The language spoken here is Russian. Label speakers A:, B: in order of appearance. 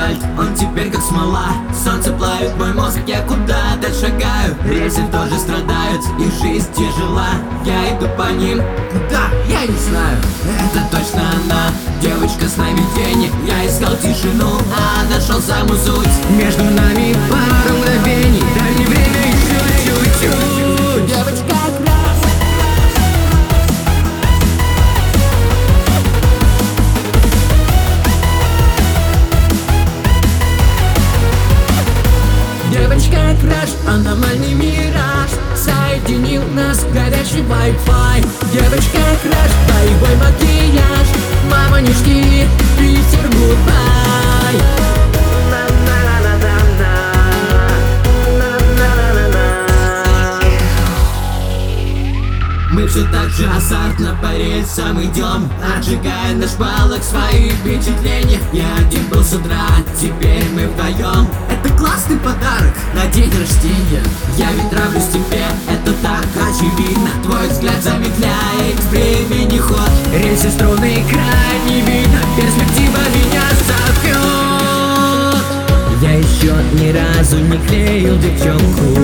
A: асфальт, он теперь как смола. Солнце плавит мой мозг, я куда-то шагаю. Рельсы тоже страдают, их жизнь тяжела. Я иду по ним, куда? Я не знаю. Это точно она, девочка сновидений. Я искал тишину, а нашел саму суть. Между нами пару мгновений, дай мне время еще чуть-чуть. Девочка краш. Девочка краш, аномальный мираж соединил нас в горячий Wi-Fi. Девочка краш, боевой макияж. Мама, не жди, Питер, гудбай. Мы все так же азартно по рельсам идем, отжигая на шпалах свои впечатления. Я один был с утра, теперь мы вдвоем. Это классный подарок на день рождения. Я ведь нравлюсь тебе, это так очевидно. Твой взгляд замедляет времени ход. Рельсы, струны, край не видно. Перспектива меня зовет. Я еще ни разу не клеил девчонку.